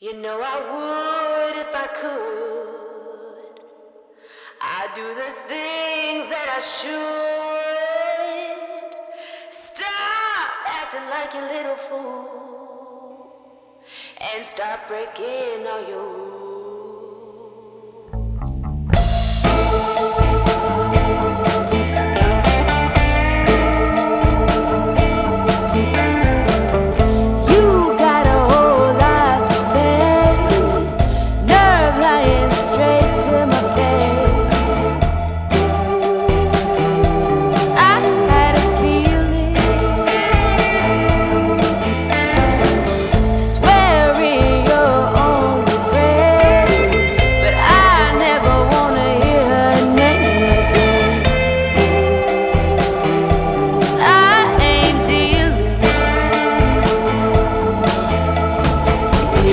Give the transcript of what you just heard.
You know I would if I could. I'd do the things that I should. Stop acting like a little fool and start breaking all your rules.